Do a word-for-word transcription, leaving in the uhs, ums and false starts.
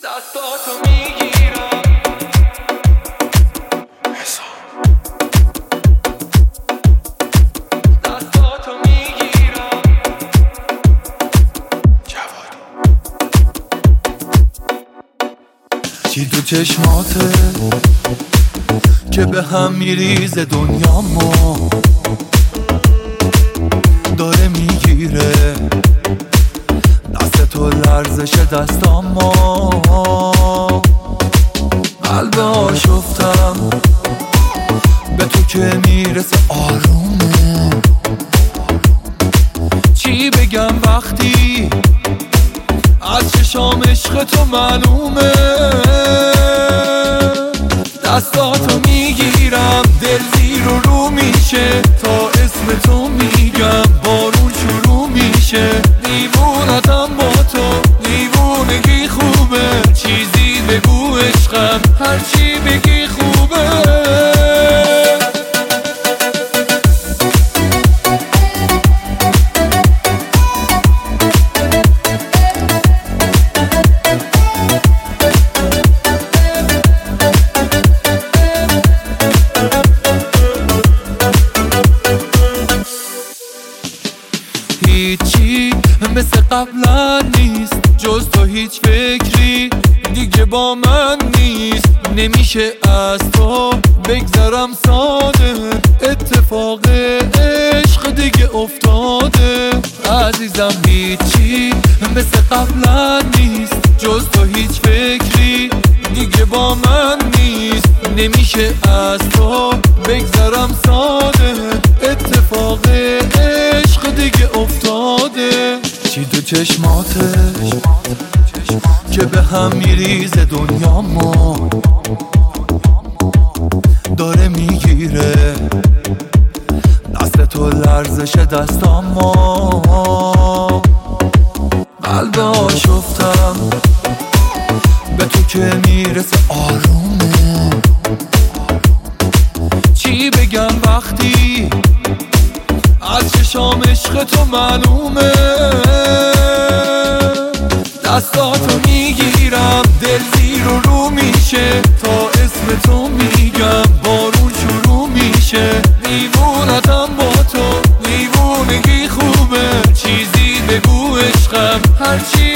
دستاتو میگیرم دستاتو میگیرم جواد چی تو چشماته که به هم میریزه دنیامو داره میگیره دست تو لرزش دستامو قلب آشفتم به تو که میرسه آرومه چی بگم وقتی از چشام عشق تو معلومه دستاتو میگیرم دل زیر و رو میشه تا اسم تو میگم بارون شروع میشه دیوونتم با تو دیوونگی خوبه چیزی بگو عشقم هرچی بگی خوبه هیچی مثل قبلا نیست جز تو هیچ فکری دیگه با من نیست نمیشه از تو بگذرم ساده اتفاق عشق دیگه افتاده عزیزم هیچی مثل قبلا نیست جز تو هیچ فکری دیگه با من نیست نمیشه از تو بگذرم ساده اتفاق عشق دیگه افتاده چی تو چشماتش که به هم میریزه دنیامو داره میگیره دست تو لرزش دستامو قلب آشفتم به تو که میرسه آرومه چی بگم وقتی از چشام عشق تو معلومه دستاتو میگیرم دل زیر و رو میشه تا اسم تو میگم بارون شروع میشه دیوونتم با تو دیوونگی خوبه چیزی بگو عشقم هرچی